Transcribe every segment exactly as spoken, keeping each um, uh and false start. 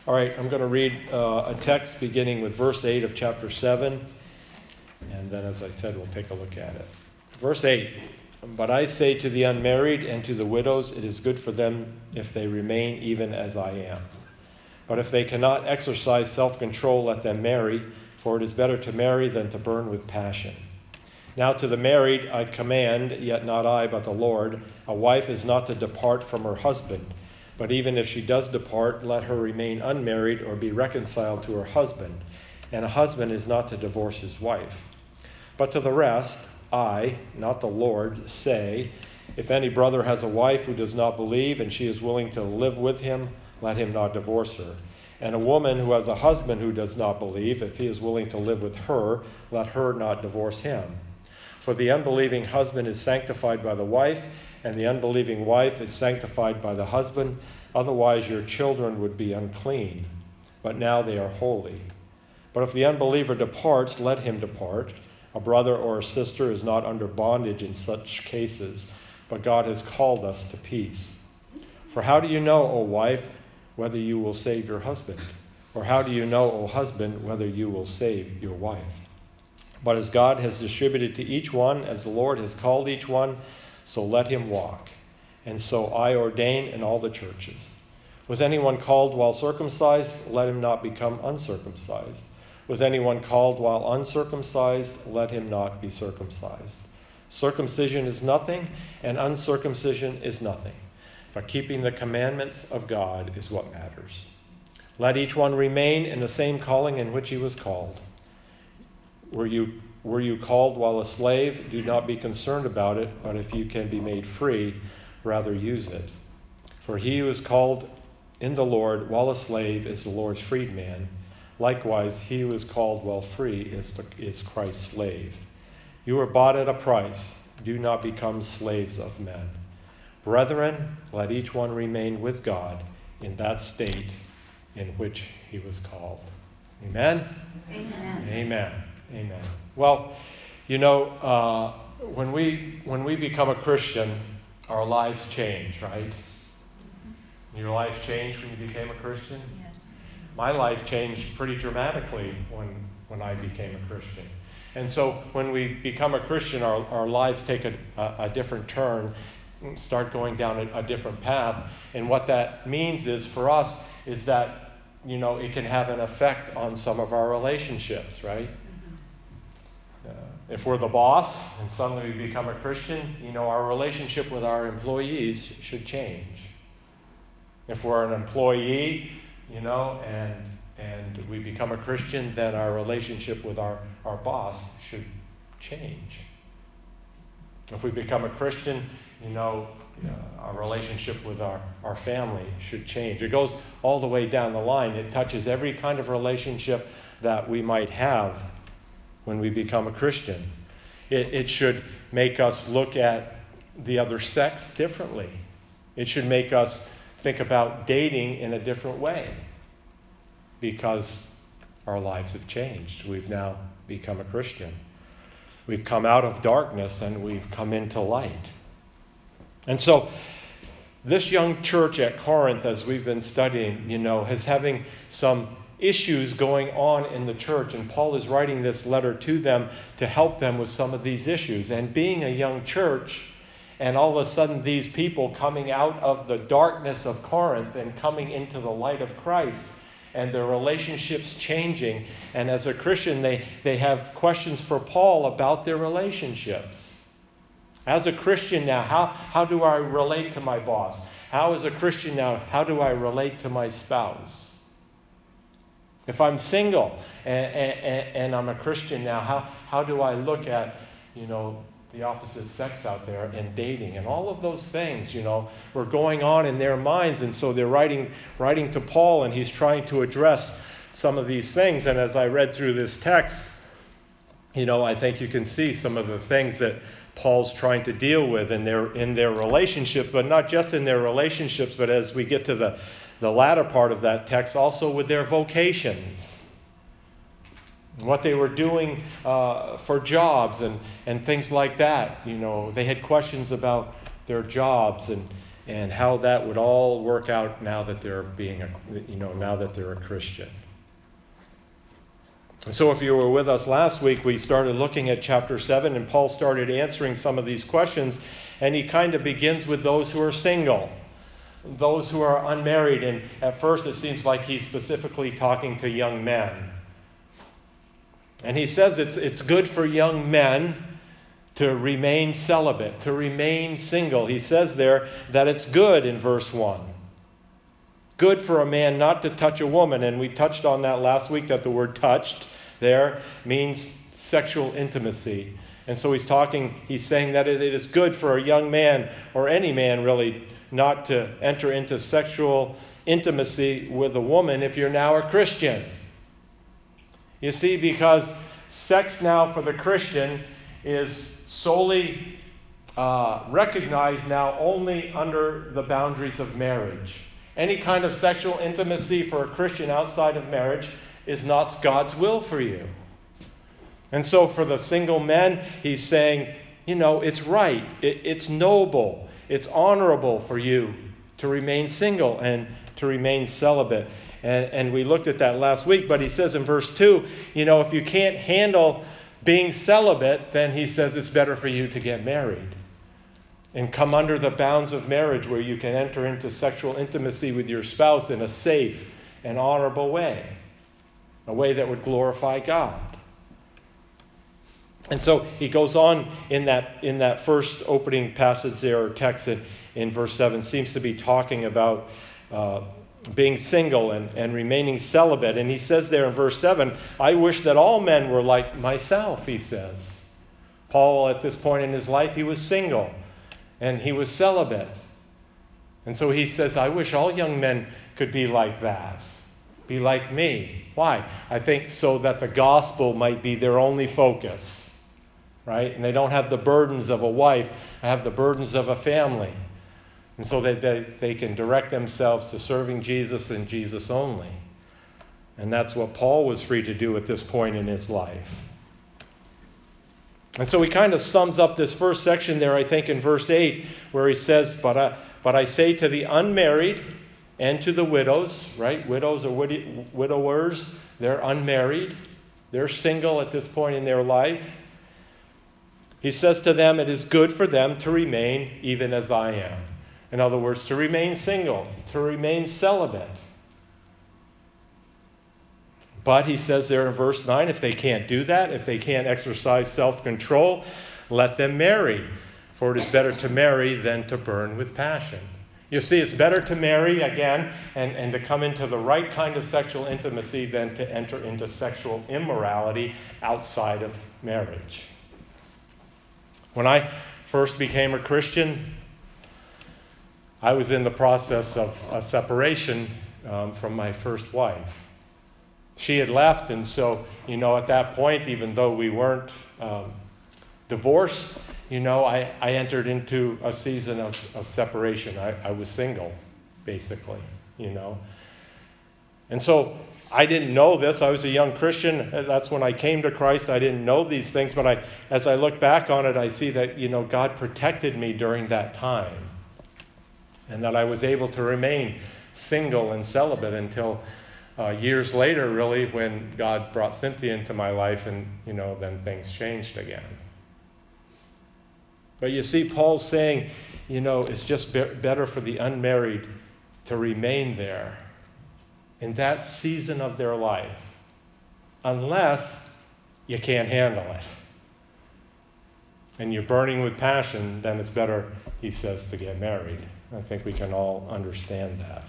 All right, I'm going to read uh, a text beginning with verse eight of chapter seven. And then, as I said, we'll take a look at it. Verse eight. But I say to the unmarried and to the widows, it is good for them if they remain even as I am. But if they cannot exercise self-control, let them marry, for it is better to marry than to burn with passion. Now to the married I command, yet not I, but the Lord, a wife is not to depart from her husband. But even if she does depart, let her remain unmarried or be reconciled to her husband. And a husband is not to divorce his wife. But to the rest, I, not the Lord, say, if any brother has a wife who does not believe and she is willing to live with him, let him not divorce her. And a woman who has a husband who does not believe, if he is willing to live with her, let her not divorce him. For the unbelieving husband is sanctified by the wife, and the unbelieving wife is sanctified by the husband. Otherwise your children would be unclean, but now they are holy. But if the unbeliever departs, let him depart. A brother or a sister is not under bondage in such cases, but God has called us to peace. For how do you know, O wife, whether you will save your husband? Or how do you know, O husband, whether you will save your wife? But as God has distributed to each one, as the Lord has called each one, so let him walk. And so I ordain in all the churches. Was anyone called while circumcised? Let him not become uncircumcised. Was anyone called while uncircumcised? Let him not be circumcised. Circumcision is nothing, and uncircumcision is nothing. But keeping the commandments of God is what matters. Let each one remain in the same calling in which he was called. Were you, were you called while a slave? Do not be concerned about it, but if you can be made free, rather use it. For he who is called in the Lord while a slave is the Lord's freedman. Likewise, he who is called while free is, the, is Christ's slave. You were bought at a price. Do not become slaves of men. Brethren, let each one remain with God in that state in which he was called. Amen? Amen. Amen. Amen. Well, you know, uh, when we when we become a Christian, our lives change, right? Your life changed when you became a Christian? Yes. My life changed pretty dramatically when, when I became a Christian. And so when we become a Christian, our, our lives take a, a, a different turn, start going down a, a different path. And what that means is for us is that, you know, it can have an effect on some of our relationships, right? Uh, if we're the boss and suddenly we become a Christian, you know, our relationship with our employees should change. If we're an employee, you know, and and we become a Christian, then our relationship with our, our boss should change. If we become a Christian, you know, uh, our relationship with our, our family should change. It goes all the way down the line. It touches every kind of relationship that we might have when we become a Christian. It, it should make us look at the other sex differently. It should make us think about dating in a different way because our lives have changed. We've now become a Christian. We've come out of darkness and we've come into light. And so this young church at Corinth, as we've been studying, you know, is having some issues going on in the church, and Paul is writing this letter to them to help them with some of these issues. And being a young church, and all of a sudden these people coming out of the darkness of Corinth and coming into the light of Christ, and their relationships changing, and as a Christian they, they have questions for Paul about their relationships. As a Christian now, how, how do I relate to my boss? How as a Christian now, how do I relate to my spouse? If I'm single and, and, and I'm a Christian now, how, how do I look at, you know, the opposite sex out there and dating and all of those things, you know, were going on in their minds. And so they're writing, writing to Paul, and he's trying to address some of these things. And as I read through this text, you know, I think you can see some of the things that Paul's trying to deal with in their in their relationships, but not just in their relationships, but as we get to the, the latter part of that text, also with their vocations. What they were doing uh, for jobs and, and things like that. You know, they had questions about their jobs and, and how that would all work out now that they're being a, you know, now that they're a Christian. And so if you were with us last week, we started looking at chapter seven, and Paul started answering some of these questions, and he kind of begins with those who are single, those who are unmarried, and at first it seems like he's specifically talking to young men. And he says it's it's good for young men to remain celibate, to remain single. He says there that it's good in verse one. Good for a man not to touch a woman. And we touched on that last week, that the word touched there means sexual intimacy. And so he's talking, he's saying that it is good for a young man, or any man really, not to enter into sexual intimacy with a woman if you're now a Christian. You see, because sex now for the Christian is solely uh, recognized now only under the boundaries of marriage. Any kind of sexual intimacy for a Christian outside of marriage is not God's will for you. And so for the single men, he's saying, you know, it's right, it, it's noble, it's honorable for you to remain single and to remain celibate. And, and we looked at that last week, but he says in verse two, you know, if you can't handle being celibate, then he says it's better for you to get married and come under the bounds of marriage, where you can enter into sexual intimacy with your spouse in a safe and honorable way, a way that would glorify God. And so he goes on in that in that first opening passage there, or text in, in verse seven, seems to be talking about uh, being single and, and remaining celibate. And he says there in verse seven, I wish that all men were like myself, he says. Paul, at this point in his life, he was single and he was celibate. And so he says, I wish all young men could be like that, be like me. Why? I think so that the gospel might be their only focus, right? And they don't have the burdens of a wife, have the burdens of a family. And so that they, they can direct themselves to serving Jesus and Jesus only. And that's what Paul was free to do at this point in his life. And so he kind of sums up this first section there, I think, in verse eight, where he says, But I, but I say to the unmarried and to the widows, right? Widows or wid- widowers, they're unmarried. They're single at this point in their life. He says to them, it is good for them to remain even as I am. In other words, to remain single, to remain celibate. But he says there in verse nine, if they can't do that, if they can't exercise self-control, let them marry. For it is better to marry than to burn with passion. You see, it's better to marry, again, and, and to come into the right kind of sexual intimacy than to enter into sexual immorality outside of marriage. When I first became a Christian, I was in the process of a separation um, from my first wife. She had left, and so, you know, at that point, even though we weren't um, divorced, you know, I, I entered into a season of, of separation. I, I was single, basically, you know. And so I didn't know this. I was a young Christian. That's when I came to Christ. I didn't know these things, but I, as I look back on it, I see that, you know, God protected me during that time, and that I was able to remain single and celibate until uh, years later, really, when God brought Cynthia into my life, and, you know, then things changed again. But you see, Paul's saying, you know, it's just be- better for the unmarried to remain there in that season of their life, unless you can't handle it. And you're burning with passion, then it's better, he says, to get married. I think we can all understand that.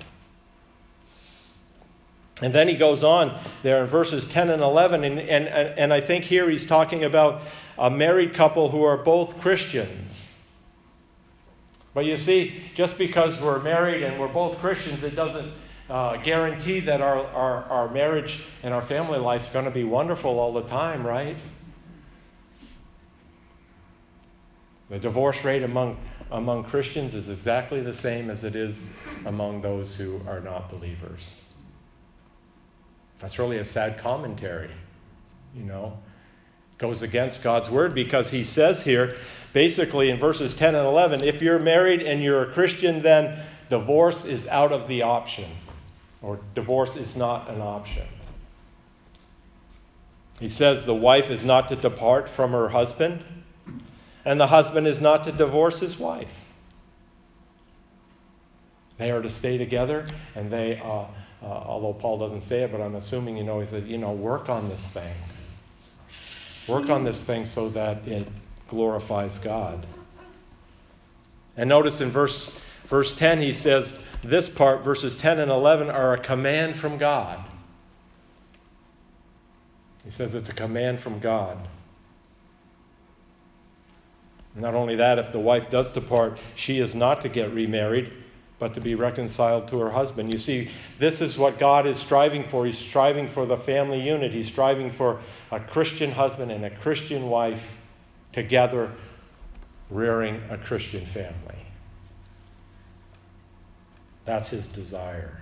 And then he goes on there in verses ten and eleven, and, and, and I think here he's talking about a married couple who are both Christians. But you see, just because we're married and we're both Christians, it doesn't uh, guarantee that our, our, our marriage and our family life is going to be wonderful all the time, right? The divorce rate among among Christians is exactly the same as it is among those who are not believers. That's really a sad commentary, you know. It goes against God's word, because he says here basically in verses ten and eleven, if you're married and you're a Christian, then divorce is out of the option, or divorce is not an option. He says the wife is not to depart from her husband, and the husband is not to divorce his wife. They are to stay together, and they, uh, uh, although Paul doesn't say it, but I'm assuming, you know, he said, you know, work on this thing. Work on this thing so that it glorifies God. And notice in verse verse ten, he says this part, verses ten and eleven, are a command from God. He says it's a command from God. Not only that, if the wife does depart, she is not to get remarried, but to be reconciled to her husband. You see, this is what God is striving for. He's striving for the family unit. He's striving for a Christian husband and a Christian wife together, rearing a Christian family. That's his desire.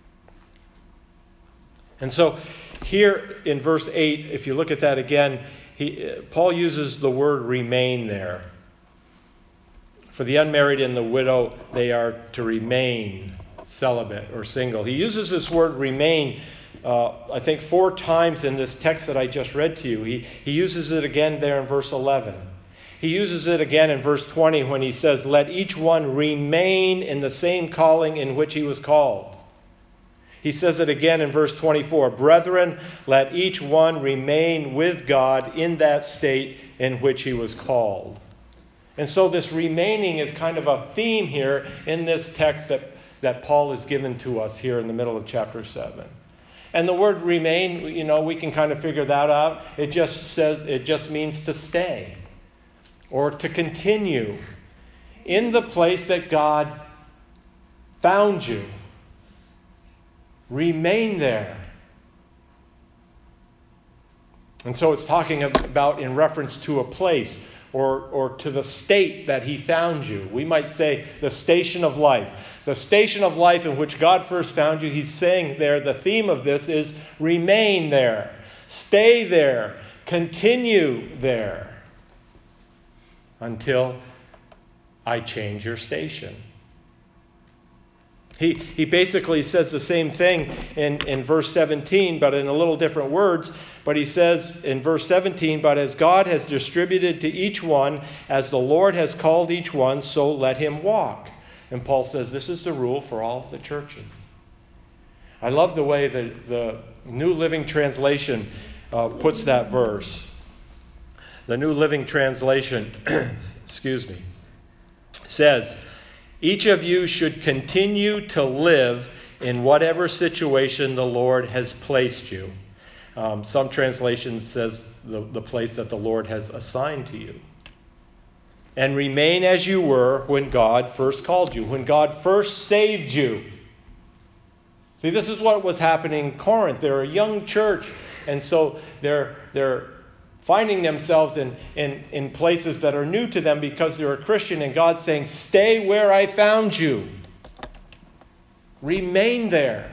And so here in verse eight, if you look at that again, he, Paul uses the word remain there. For the unmarried and the widow, they are to remain celibate or single. He uses this word remain, uh, I think, four times in this text that I just read to you. He, he uses it again there in verse eleven. He uses it again in verse twenty when he says, let each one remain in the same calling in which he was called. He says it again in verse twenty-four. Brethren, let each one remain with God in that state in which he was called. And so this remaining is kind of a theme here in this text that, that Paul has given to us here in the middle of chapter seven. And the word remain, you know, we can kind of figure that out. It just says, it just means to stay or to continue in the place that God found you. Remain there. And so it's talking about in reference to a place or, or to the state that he found you. We might say the station of life. The station of life in which God first found you, he's saying there, the theme of this is remain there. Stay there. Continue there until I change your station. He he basically says the same thing in, in verse seventeen, but in a little different words. But he says in verse seventeen, but as God has distributed to each one, as the Lord has called each one, so let him walk. And Paul says this is the rule for all of the churches. I love the way that the New Living Translation uh, puts that verse. The New Living Translation, excuse me, says, each of you should continue to live in whatever situation the Lord has placed you. Um, some translations says the, the place that the Lord has assigned to you. And remain as you were when God first called you, when God first saved you. See, this is what was happening in Corinth. They're a young church, and so they're they're finding themselves in, in, in places that are new to them because they're a Christian, and God's saying, stay where I found you. Remain there.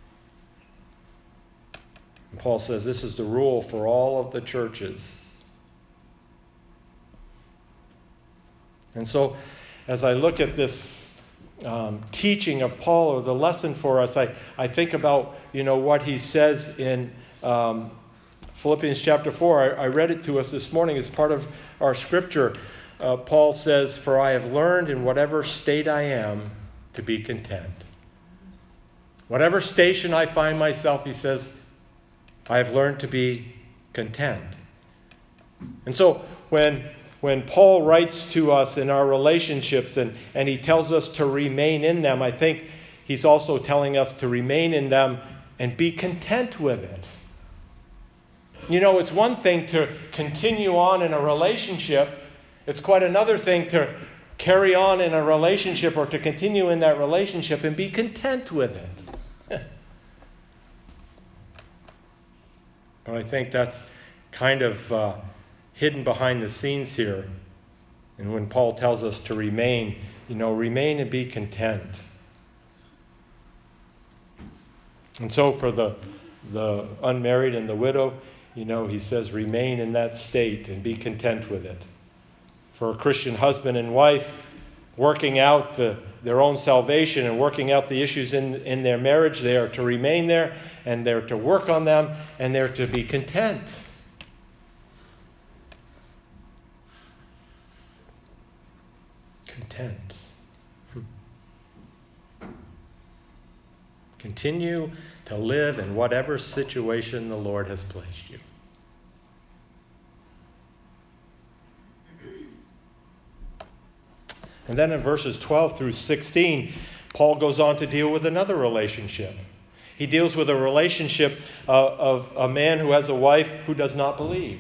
And Paul says this is the rule for all of the churches. And so, as I look at this um, teaching of Paul, or the lesson for us, I, I think about, you know, what he says in um, Philippians chapter four. I, I read it to us this morning as part of our scripture. Uh, Paul says, for I have learned in whatever state I am to be content. Whatever station I find myself, he says, I have learned to be content. And so when when Paul writes to us in our relationships and, and he tells us to remain in them, I think he's also telling us to remain in them and be content with it. You know, it's one thing to continue on in a relationship. It's quite another thing to carry on in a relationship or to continue in that relationship and be content with it. But I think that's kind of uh, hidden behind the scenes here. And when Paul tells us to remain, you know, remain and be content. And so for the the unmarried and the widow, you know, he says remain in that state and be content with it. for a Christian husband and wife working out the, their own salvation and working out the issues in, in their marriage. They are to remain there, and they're to work on them, and they're to be content. Content. Continue to live in whatever situation the Lord has placed you. And then in verses twelve through sixteen, Paul goes on to deal with another relationship. He deals with a relationship uh, of a man who has a wife who does not believe,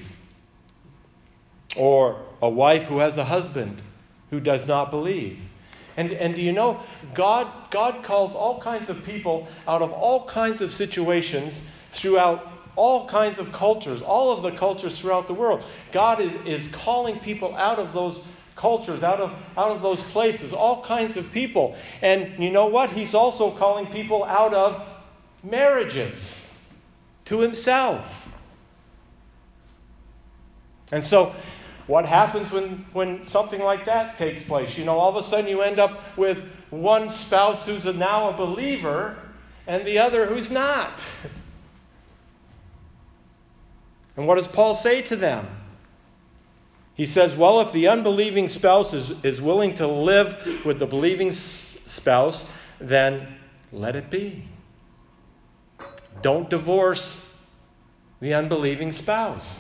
or a wife who has a husband who does not believe. And, and do you know, God, God calls all kinds of people out of all kinds of situations throughout all kinds of cultures, all of the cultures throughout the world. God is, is calling people out of those cultures, out of, out of those places, all kinds of people. And you know what? He's also calling people out of marriages to himself. And so, what happens when, when something like that takes place? You know, all of a sudden you end up with one spouse who's a, now a believer and the other who's not. And what does Paul say to them? He says, well, if the unbelieving spouse is, is willing to live with the believing s- spouse, then let it be. Don't divorce the unbelieving spouse.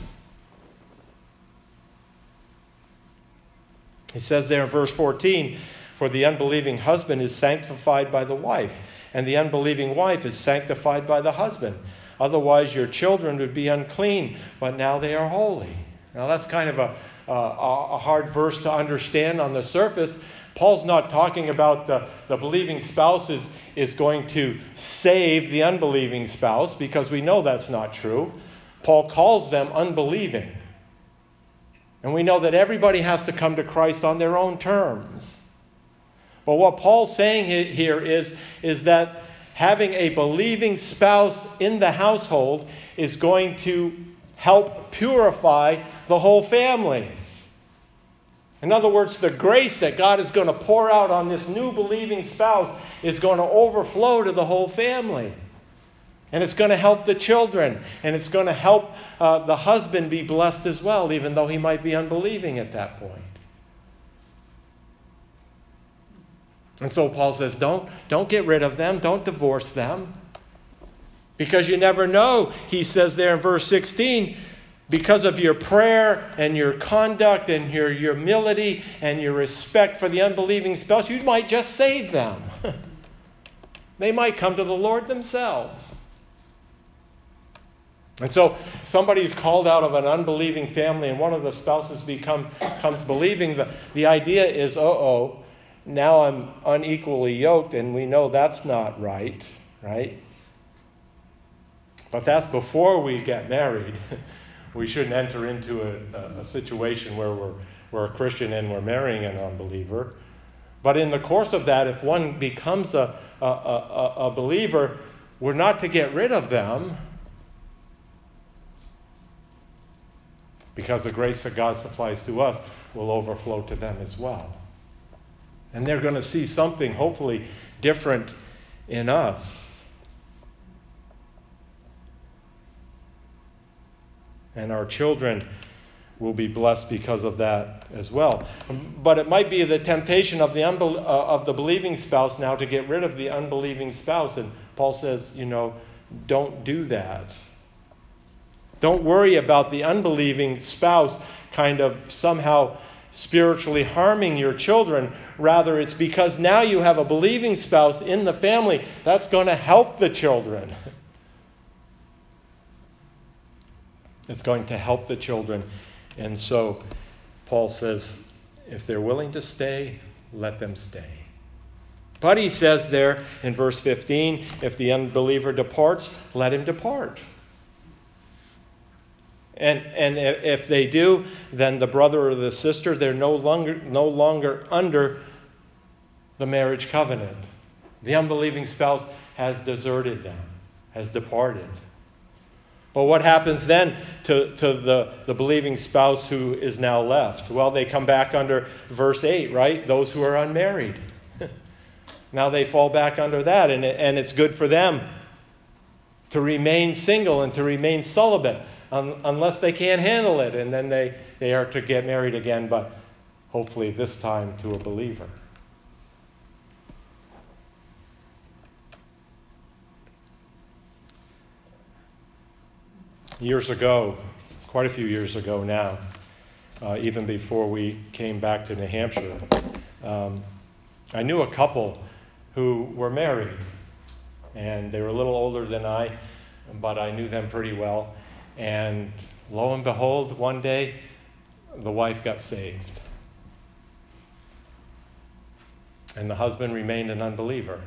He says there in verse fourteen, for the unbelieving husband is sanctified by the wife, and the unbelieving wife is sanctified by the husband. Otherwise your children would be unclean, but now they are holy. Now that's kind of a, a, a hard verse to understand on the surface. Paul's not talking about the, the believing spouse is, is going to save the unbelieving spouse, because we know that's not true. Paul calls them unbelieving. And we know that everybody has to come to Christ on their own terms. But what Paul's saying here is, is that having a believing spouse in the household is going to help purify the whole family. In other words, the grace that God is going to pour out on this new believing spouse is going to overflow to the whole family. And it's going to help the children. And it's going to help uh, the husband be blessed as well, even though he might be unbelieving at that point. And so Paul says, don't, don't get rid of them. Don't divorce them. Because you never know, he says there in verse sixteen, because of your prayer and your conduct and your humility and your respect for the unbelieving spouse, you might just save them. They might come to the Lord themselves. And so somebody's called out of an unbelieving family and one of the spouses become, becomes believing. The, the idea is, uh-oh, now I'm unequally yoked, and we know that's not right, right? But that's before we get married. We shouldn't enter into a, a situation where we're, we're a Christian and we're marrying an unbeliever. But in the course of that, if one becomes a, a, a, a believer, we're not to get rid of them, because the grace that God supplies to us will overflow to them as well. And they're going to see something hopefully different in us. And our children will be blessed because of that as well. But it might be the temptation of the unbel- uh, of the believing spouse now to get rid of the unbelieving spouse. And Paul says, you know, don't do that. Don't worry about the unbelieving spouse kind of somehow spiritually harming your children. Rather, it's because now you have a believing spouse in the family that's going to help the children. It's going to help the children. And so Paul says, if they're willing to stay, let them stay. But he says there in verse fifteen, if the unbeliever departs, let him depart. And and if they do, then the brother or the sister, they're no longer no longer under the marriage covenant. The unbelieving spouse has deserted them, has departed. Well, what happens then to, to the, the believing spouse who is now left? Well, they come back under verse eight, right? Those who are unmarried. Now they fall back under that, and, it, and it's good for them to remain single and to remain celibate un, unless they can't handle it, and then they, they are to get married again, but hopefully this time to a believer. Years ago, quite a few years ago now, uh, even before we came back to New Hampshire, um, I knew a couple who were married, and they were a little older than I, but I knew them pretty well. And lo and behold, one day, the wife got saved. And the husband remained an unbeliever.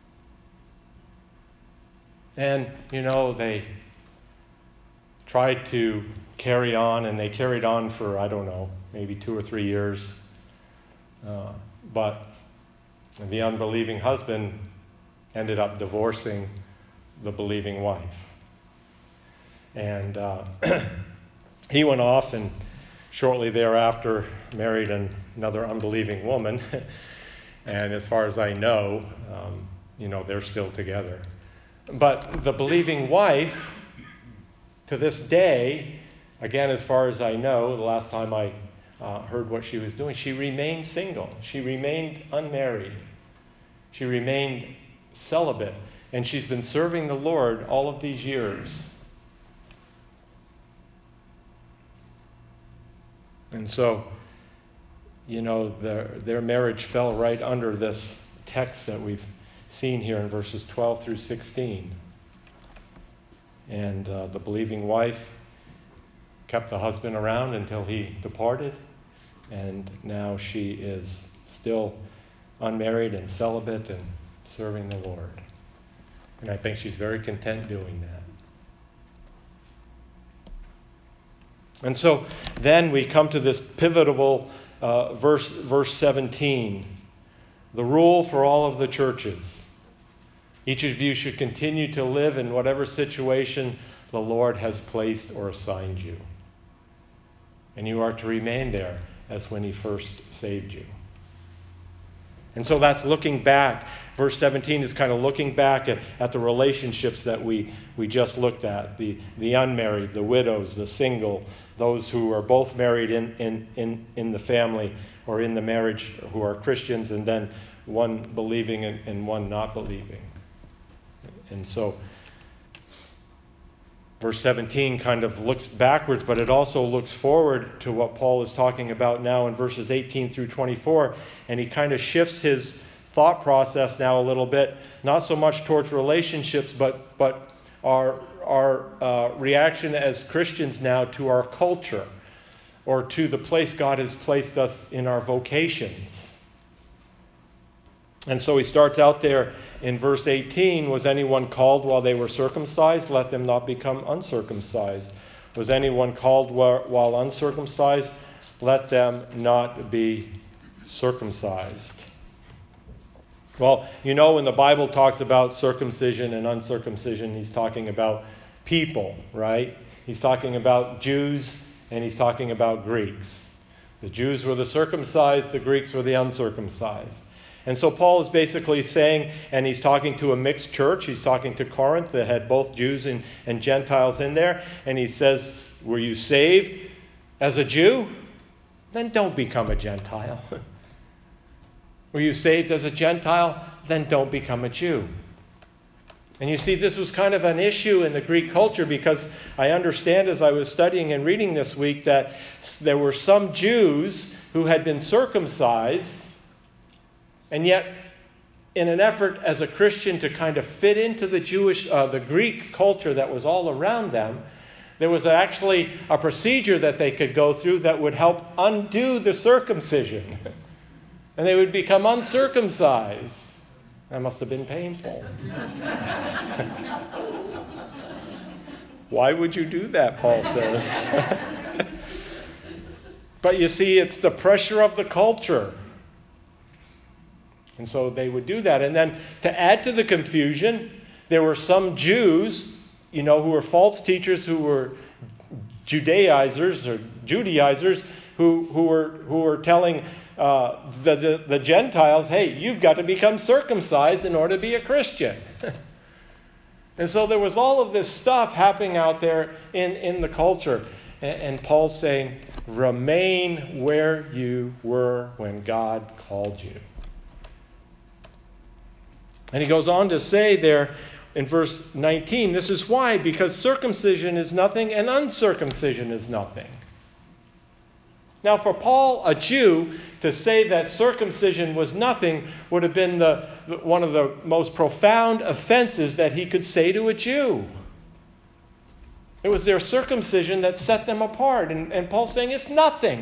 And, you know, they tried to carry on, and they carried on for, I don't know, maybe two or three years. Uh, but the unbelieving husband ended up divorcing the believing wife. And uh, he went off and shortly thereafter married an, another unbelieving woman. And as far as I know, um, you know, they're still together. But the believing wife, to this day, again, as far as I know, the last time I uh, heard what she was doing, she remained single. She remained unmarried. She remained celibate. And she's been serving the Lord all of these years. And so, you know, their, their marriage fell right under this text that we've seen here in verses twelve through sixteen. And uh, the believing wife kept the husband around until he departed. And now she is still unmarried and celibate and serving the Lord. And I think she's very content doing that. And so then we come to this pivotal uh, verse, verse seventeen. The rule for all of the churches. Each of you should continue to live in whatever situation the Lord has placed or assigned you. And you are to remain there as when he first saved you. And so that's looking back. Verse seventeen is kind of looking back at, at the relationships that we, we just looked at. The, the unmarried, the widows, the single, those who are both married in, in, in, in the family or in the marriage who are Christians, and then one believing and, and one not believing. And so verse seventeen kind of looks backwards, but it also looks forward to what Paul is talking about now in verses eighteen through twenty-four. And he kind of shifts his thought process now a little bit, not so much towards relationships, but but our, our uh, reaction as Christians now to our culture, or to the place God has placed us in our vocations. And so he starts out there in verse eighteen, was anyone called while they were circumcised? Let them not become uncircumcised. Was anyone called while uncircumcised? Let them not be circumcised. Well, you know, when the Bible talks about circumcision and uncircumcision, he's talking about people, right? He's talking about Jews and he's talking about Greeks. The Jews were the circumcised, the Greeks were the uncircumcised. And so Paul is basically saying, and he's talking to a mixed church, he's talking to Corinth that had both Jews and, and Gentiles in there, and he says, were you saved as a Jew? Then don't become a Gentile. Were you saved as a Gentile? Then don't become a Jew. And you see, this was kind of an issue in the Greek culture, because I understand as I was studying and reading this week that there were some Jews who had been circumcised, and yet in an effort as a Christian to kind of fit into the Jewish, uh, the Greek culture that was all around them, there was actually a procedure that they could go through that would help undo the circumcision. And they would become uncircumcised. That must have been painful. Why would you do that, Paul says. But you see, it's the pressure of the culture. And so they would do that. And then to add to the confusion, there were some Jews you know, who were false teachers, who were Judaizers or Judaizers, who who were who were telling uh, the, the the Gentiles, hey, you've got to become circumcised in order to be a Christian. And so there was all of this stuff happening out there in, in the culture. And, and Paul's saying, remain where you were when God called you. And he goes on to say there in verse nineteen, this is why, because circumcision is nothing and uncircumcision is nothing. Now for Paul, a Jew, to say that circumcision was nothing would have been the, one of the most profound offenses that he could say to a Jew. It was their circumcision that set them apart. And, and Paul's saying it's nothing.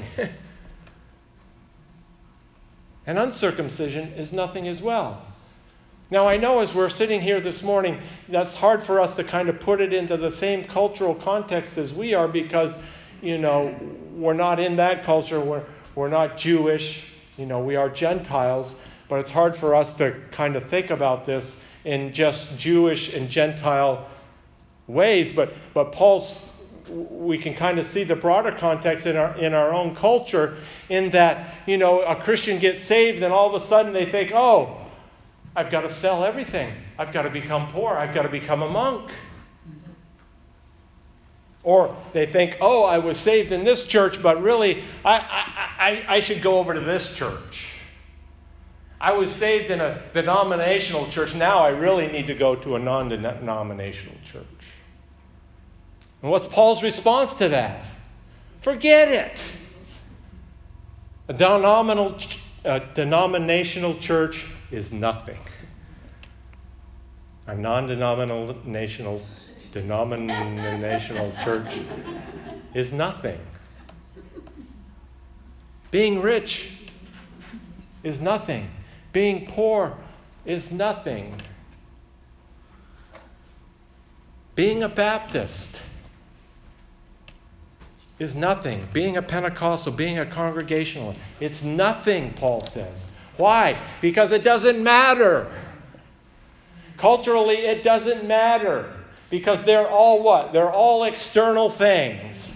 And uncircumcision is nothing as well. Now I know as we're sitting here this morning, that's hard for us to kind of put it into the same cultural context as we are because, you know, we're not in that culture. We're, we're not Jewish. You know, we are Gentiles. But it's hard for us to kind of think about this in just Jewish and Gentile ways. But but Paul's, we can kind of see the broader context in our in our own culture in that, you know, a Christian gets saved and all of a sudden they think, oh, I've got to sell everything. I've got to become poor. I've got to become a monk. Or they think, oh, I was saved in this church, but really, I, I, I, I should go over to this church. I was saved in a denominational church. Now I really need to go to a non-denominational church. And what's Paul's response to that? Forget it. A denominational, a denominational church is nothing. A non-denominational denominational church is nothing. Being rich is nothing. Being poor is nothing. Being a Baptist is nothing. Being a Pentecostal, being a Congregationalist, it's nothing, Paul says. Why? Because it doesn't matter. Culturally, it doesn't matter. Because they're all what? They're all external things.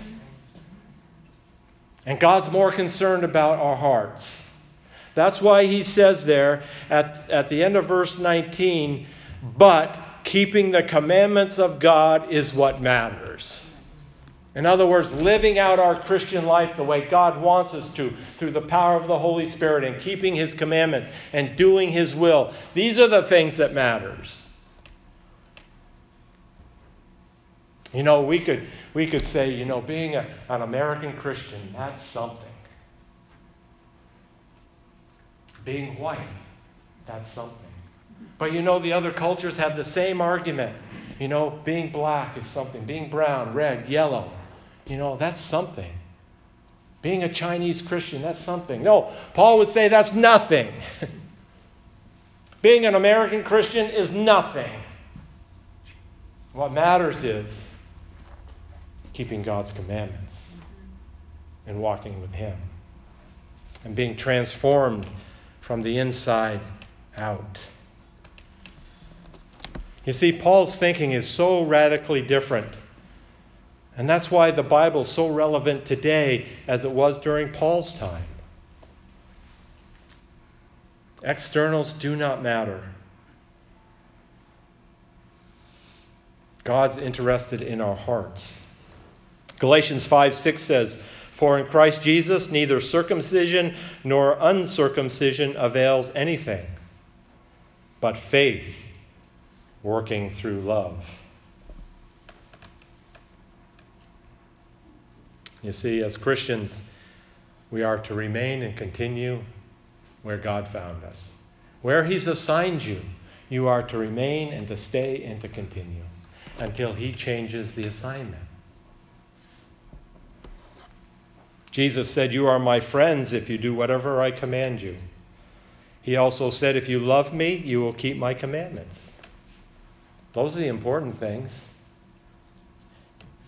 And God's more concerned about our hearts. That's why he says there at, at the end of verse nineteen, but keeping the commandments of God is what matters. In other words, living out our Christian life the way God wants us to, through the power of the Holy Spirit and keeping his commandments and doing his will. These are the things that matters. You know, we could we could say, you know, being a, an American Christian, that's something. Being white, that's something. But you know, the other cultures have the same argument. You know, being black is something. Being brown, red, yellow, you know, that's something. Being a Chinese Christian, that's something. No, Paul would say that's nothing. Being an American Christian is nothing. What matters is keeping God's commandments and walking with him and being transformed from the inside out. You see, Paul's thinking is so radically different. And that's why the Bible is so relevant today as it was during Paul's time. Externals do not matter. God's interested in our hearts. Galatians five six says, for in Christ Jesus neither circumcision nor uncircumcision avails anything, but faith working through love. You see, as Christians, we are to remain and continue where God found us. Where he's assigned you, you are to remain and to stay and to continue until he changes the assignment. Jesus said, you are my friends if you do whatever I command you. He also said, if you love me, you will keep my commandments. Those are the important things.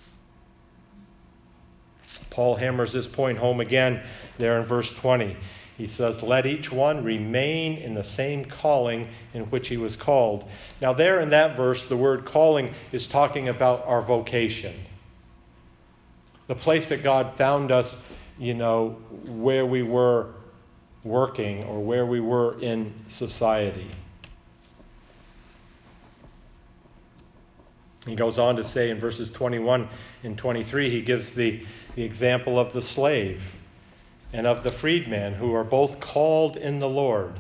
Paul hammers this point home again there in verse twenty. He says, let each one remain in the same calling in which he was called. Now there in that verse, the word calling is talking about our vocation. The place that God found us, you know, where we were working or where we were in society. He goes on to say in verses twenty-one and twenty-three, he gives the, the example of the slave and of the freedman, who are both called in the Lord.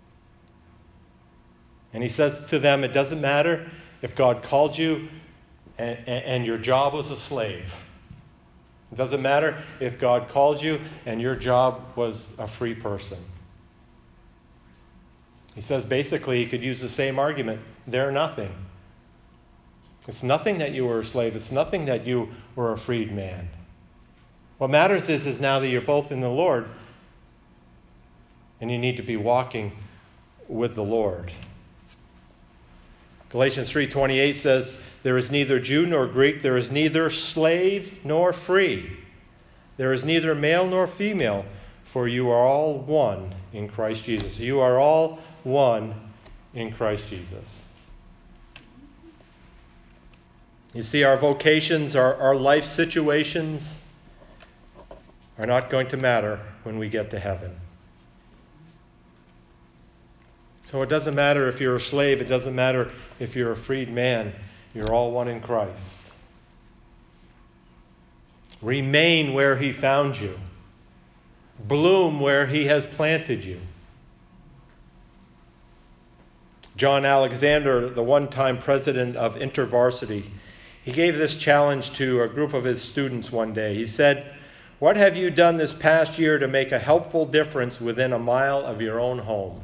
And he says to them, it doesn't matter if God called you and, and, and your job was a slave. It doesn't matter if God called you and your job was a free person. He says basically he could use the same argument. They're nothing. It's nothing that you were a slave. It's nothing that you were a freed man. What matters is, is now that you're both in the Lord, and you need to be walking with the Lord. Galatians three twenty-eight says, there is neither Jew nor Greek, there is neither slave nor free. There is neither male nor female, for you are all one in Christ Jesus. You are all one in Christ Jesus. You see, our vocations, our, our life situations are not going to matter when we get to heaven. So it doesn't matter if you're a slave. It doesn't matter if you're a freed man. You're all one in Christ. Remain where he found you. Bloom where he has planted you. John Alexander, the one-time president of InterVarsity, he gave this challenge to a group of his students one day. He said, what have you done this past year to make a helpful difference within a mile of your own home?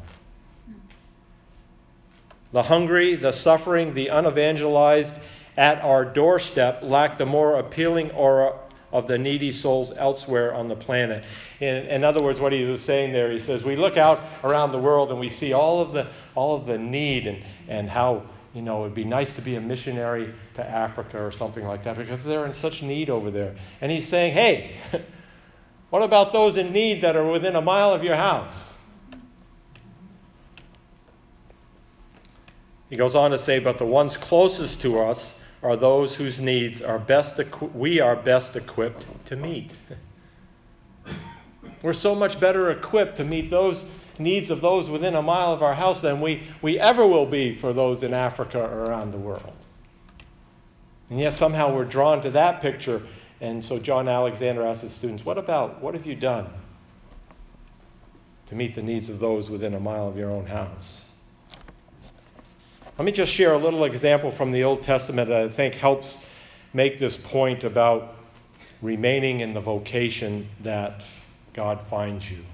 The hungry, the suffering, the unevangelized at our doorstep lack the more appealing aura of the needy souls elsewhere on the planet. In, in other words, what he was saying there, he says, we look out around the world and we see all of the all of the need and, and how, you know, it would be nice to be a missionary to Africa or something like that because they're in such need over there. And he's saying, hey, what about those in need that are within a mile of your house? He goes on to say, but the ones closest to us are those whose needs are best equi- we are best equipped to meet. We're so much better equipped to meet those needs of those within a mile of our house than we, we ever will be for those in Africa or around the world. And yet somehow we're drawn to that picture. And so John Alexander asked his students, what about, what have you done to meet the needs of those within a mile of your own house? Let me just share a little example from the Old Testament that I think helps make this point about remaining in the vocation that God finds you.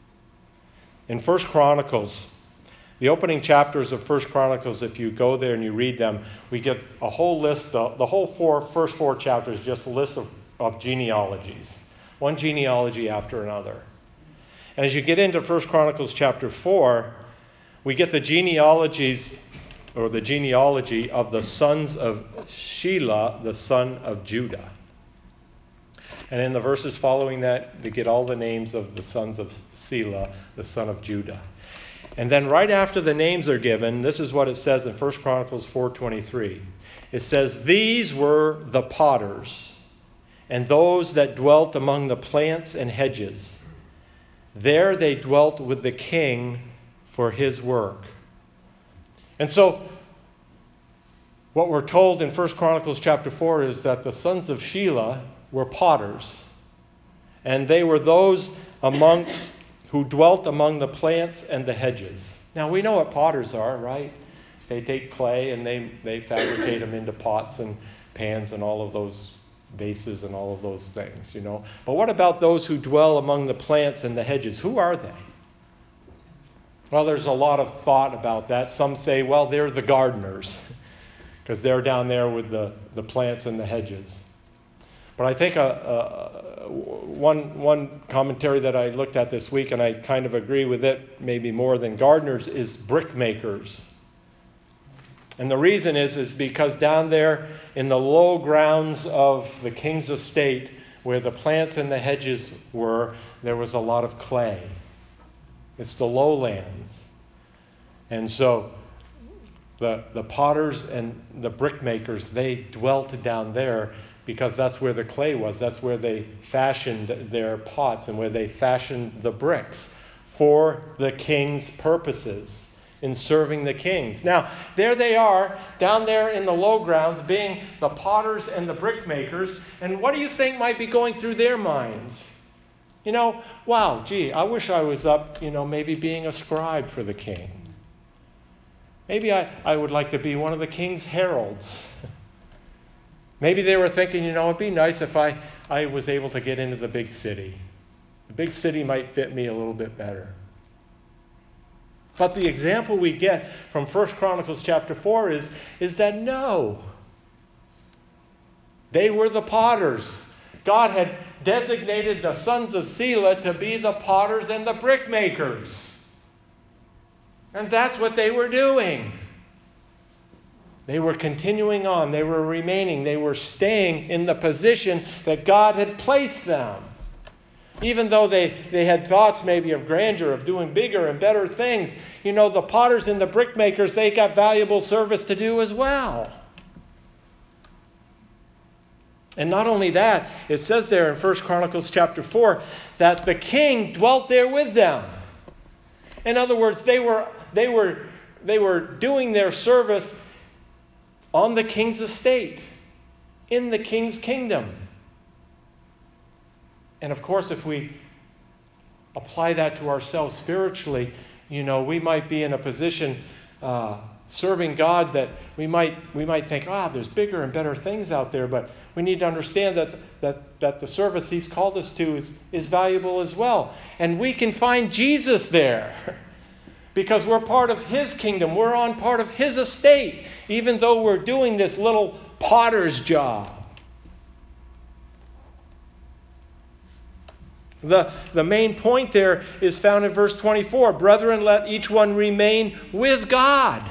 In First Chronicles, the opening chapters of First Chronicles, if you go there and you read them, we get a whole list, of, the whole four, first four chapters, just lists of, of genealogies, one genealogy after another. And as you get into First Chronicles chapter four, we get the genealogies, or the genealogy of the sons of Shelah, the son of Judah. And in the verses following that, we get all the names of the sons of Selah, the son of Judah. And then right after the names are given, this is what it says in First Chronicles four twenty-three. It says, these were the potters, and those that dwelt among the plants and hedges. There they dwelt with the king for his work. And so, what we're told in First Chronicles chapter four is that the sons of Shelah were potters. And they were those amongst who dwelt among the plants and the hedges. Now, we know what potters are, right? They take clay and they, they fabricate them into pots and pans and all of those vases and all of those things, you know. But what about those who dwell among the plants and the hedges? Who are they? Well, there's a lot of thought about that. Some say, well, they're the gardeners because they're down there with the, the plants and the hedges. But I think a, a, one, one commentary that I looked at this week, and I kind of agree with it maybe more than gardeners, is brickmakers. And the reason is, is because down there in the low grounds of the king's estate, where the plants and the hedges were, there was a lot of clay. It's the lowlands. And so the, the potters and the brickmakers, they dwelt down there because that's where the clay was. That's where they fashioned their pots and where they fashioned the bricks for the king's purposes, in serving the kings. Now, there they are, down there in the low grounds, being the potters and the brickmakers. And what do you think might be going through their minds? You know, wow, gee, I wish I was up, you know, maybe being a scribe for the king. Maybe I, I would like to be one of the king's heralds. Maybe they were thinking, you know, it'd be nice if I, I was able to get into the big city. The big city might fit me a little bit better. But the example we get from First Chronicles chapter four is, is that no. They were the potters. God had designated the sons of Selah to be the potters and the brickmakers. And that's what they were doing. They were continuing on. They were remaining. They were staying in the position that God had placed them. Even though they, they had thoughts maybe of grandeur, of doing bigger and better things, you know, the potters and the brickmakers, they got valuable service to do as well. And not only that, it says there in First Chronicles chapter four that the king dwelt there with them. In other words, they were they were they were doing their service on the king's estate, in the king's kingdom. And of course, if we apply that to ourselves spiritually, you know, we might be in a position uh, serving God that we might we might think, ah, there's bigger and better things out there, but we need to understand that that that the service He's called us to is is valuable as well, and we can find Jesus there because we're part of His kingdom. We're on part of His estate, even though we're doing this little potter's job. The, the main point there is found in verse twenty-four. Brethren, let each one remain with God.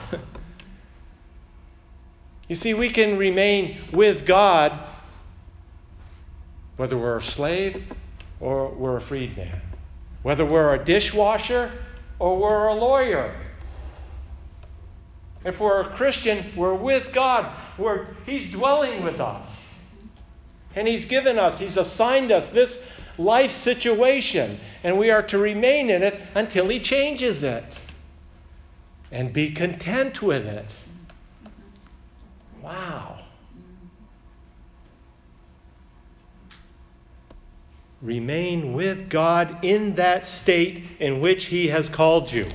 You see, we can remain with God whether we're a slave or we're a freedman. Whether we're a dishwasher or we're a lawyer. If we're a Christian, we're with God. We're, He's dwelling with us. And He's given us, He's assigned us this life situation, and we are to remain in it until He changes it and be content with it. Wow. Remain with God in that state in which He has called you.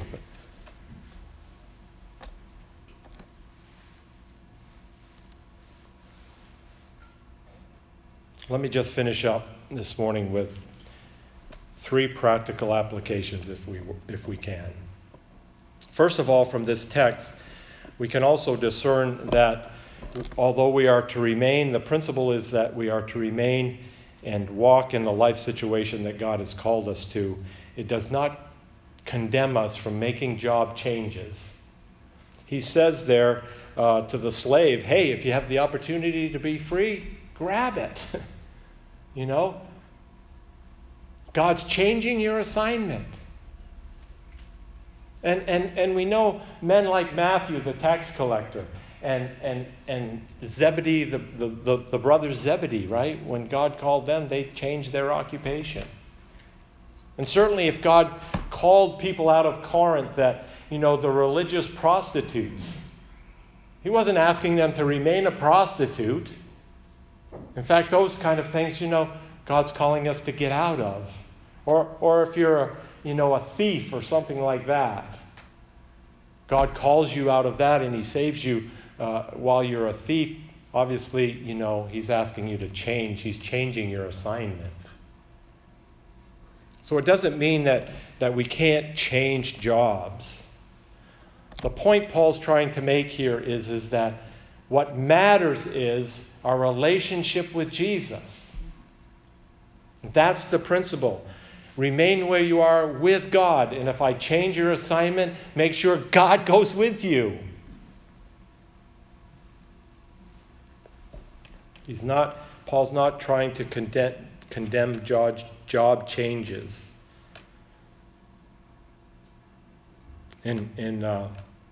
Let me just finish up this morning with three practical applications if we if we can. First of all, from this text, we can also discern that although we are to remain, the principle is that we are to remain and walk in the life situation that God has called us to. It does not condemn us from making job changes. He says there uh, to the slave, hey, if you have the opportunity to be free, grab it. You know, God's changing your assignment. And and and we know men like Matthew, the tax collector, and and and Zebedee, the, the, the, the brothers Zebedee, right? When God called them, they changed their occupation. And certainly if God called people out of Corinth, that, you know, the religious prostitutes, He wasn't asking them to remain a prostitute. In fact, those kind of things, you know, God's calling us to get out of. Or or if you're, a, you know, a thief or something like that, God calls you out of that and He saves you uh, while you're a thief. Obviously, you know, He's asking you to change. He's changing your assignment. So it doesn't mean that, that we can't change jobs. The point Paul's trying to make here is, is that what matters is our relationship with Jesus. That's the principle. Remain where you are with God. And if I change your assignment, make sure God goes with you. He's not, Paul's not trying to condemn, condemn job, job changes. And, and uh,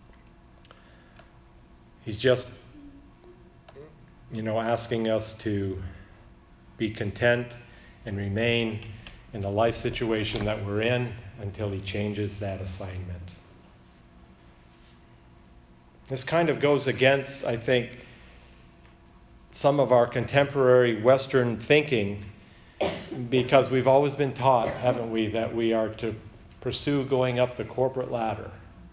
he's just, you know, asking us to be content and remain in the life situation that we're in until he changes that assignment. This kind of goes against, I think, some of our contemporary Western thinking, because we've always been taught, haven't we, that we are to pursue going up the corporate ladder.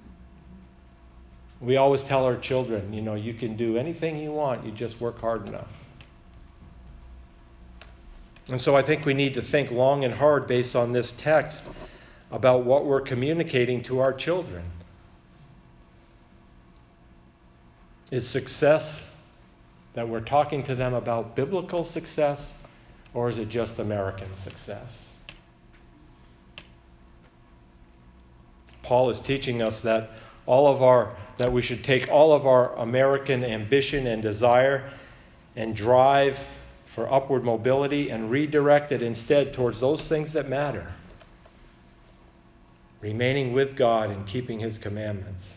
We always tell our children, you know, you can do anything you want, you just work hard enough. And so I think we need to think long and hard based on this text about what we're communicating to our children. Is success that we're talking to them about biblical success, or is it just American success? Paul is teaching us that all of our that we should take all of our American ambition and desire and drive for upward mobility and redirect it instead towards those things that matter. Remaining with God and keeping his commandments.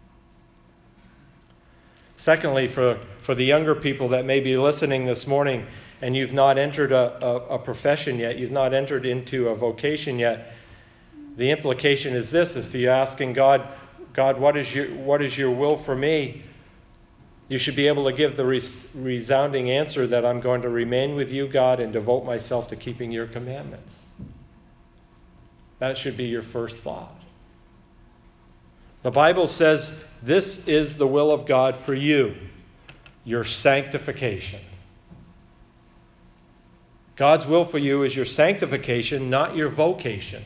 Secondly, for, for the younger people that may be listening this morning and you've not entered a, a, a profession yet, you've not entered into a vocation yet, the implication is this, is you're asking God, God, what is your what is your will for me? You should be able to give the res- resounding answer that I'm going to remain with you, God, and devote myself to keeping your commandments. That should be your first thought. The Bible says this is the will of God for you, your sanctification. God's will for you is your sanctification, not your vocation.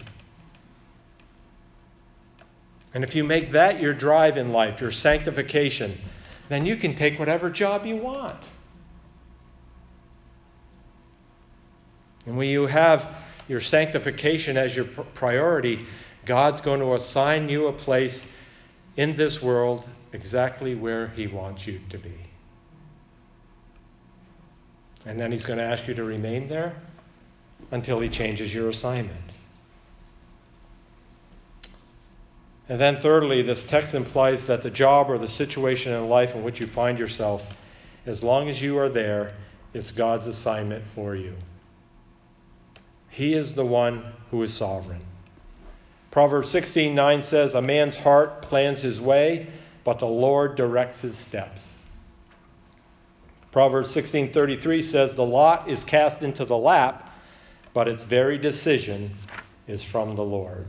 And if you make that your drive in life, your sanctification, then you can take whatever job you want. And when you have your sanctification as your priority, God's going to assign you a place in this world exactly where he wants you to be. And then he's going to ask you to remain there until he changes your assignment. And then thirdly, this text implies that the job or the situation in life in which you find yourself, as long as you are there, it's God's assignment for you. He is the one who is sovereign. Proverbs sixteen nine says, a man's heart plans his way, but the Lord directs his steps. Proverbs sixteen thirty-three says, the lot is cast into the lap, but its very decision is from the Lord.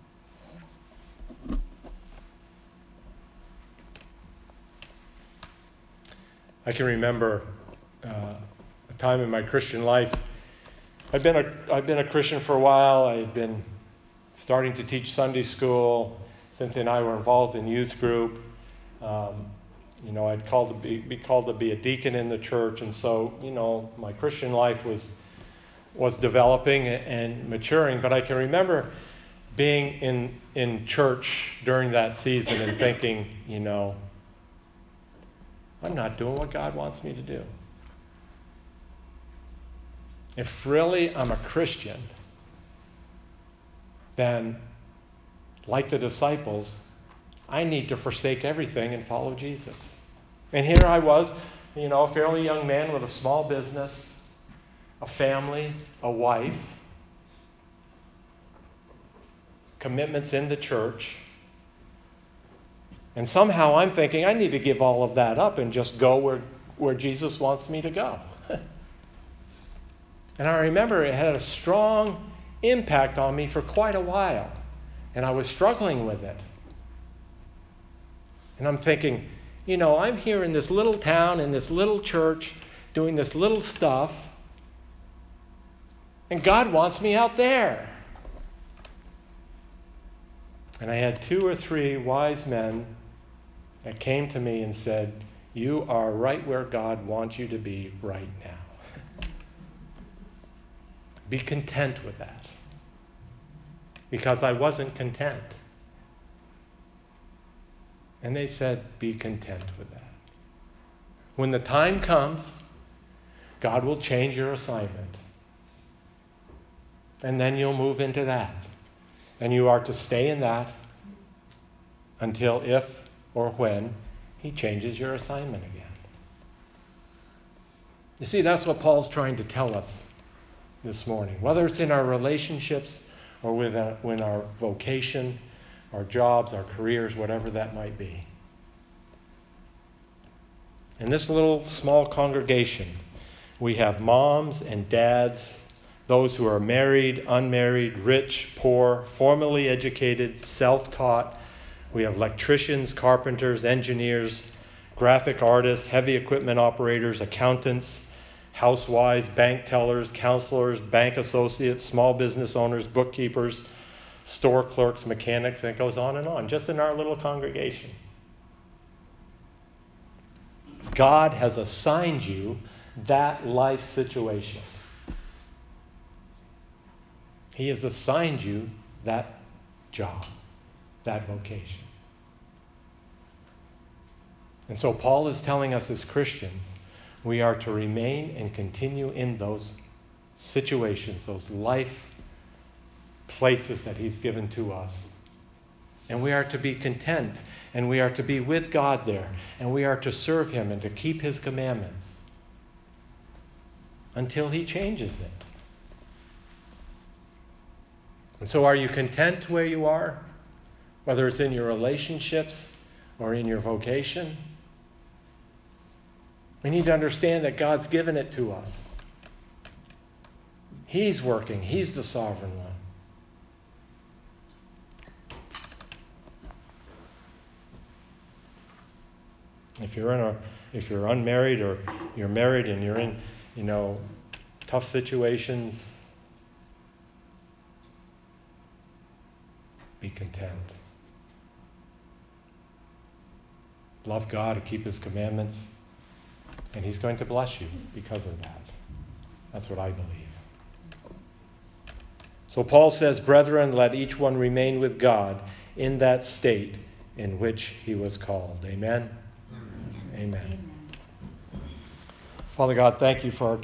I can remember uh, a time in my Christian life. I've been a I've been a Christian for a while. I had been starting to teach Sunday school. Cynthia and I were involved in youth group. Um, you know, I'd called to be, be called to be a deacon in the church, and so you know, my Christian life was was developing and maturing. But I can remember being in in church during that season and thinking, you know, I'm not doing what God wants me to do. If really I'm a Christian, then, like the disciples, I need to forsake everything and follow Jesus. And here I was, you know, a fairly young man with a small business, a family, a wife, commitments in the church. And somehow I'm thinking I need to give all of that up and just go where, where Jesus wants me to go. And I remember it had a strong impact on me for quite a while. And I was struggling with it. And I'm thinking, you know, I'm here in this little town, in this little church, doing this little stuff. And God wants me out there. And I had two or three wise men that came to me and said, you are right where God wants you to be right now. Be content with that. Because I wasn't content. And they said, be content with that. When the time comes, God will change your assignment. And then you'll move into that. And you are to stay in that until if or when he changes your assignment again. You see, that's what Paul's trying to tell us this morning. Whether it's in our relationships or with our, with our vocation, our jobs, our careers, whatever that might be. In this little small congregation, we have moms and dads, those who are married, unmarried, rich, poor, formally educated, self-taught. We have electricians, carpenters, engineers, graphic artists, heavy equipment operators, accountants, housewives, bank tellers, counselors, bank associates, small business owners, bookkeepers, store clerks, mechanics, and it goes on and on, just in our little congregation. God has assigned you that life situation. He has assigned you that job, that vocation. And so Paul is telling us as Christians, we are to remain and continue in those situations, those life places that he's given to us. And we are to be content, and we are to be with God there, and we are to serve him and to keep his commandments until he changes it. And so are you content where you are? Whether it's in your relationships or in your vocation? We need to understand that God's given it to us. He's working. He's the sovereign one. If you're in a, if you're unmarried or you're married and you're in, you know, tough situations, be content. Love God and keep his commandments, and he's going to bless you because of that. That's what I believe. So Paul says, brethren, let each one remain with God in that state in which he was called. Amen? Amen. Amen. Father God, thank you for our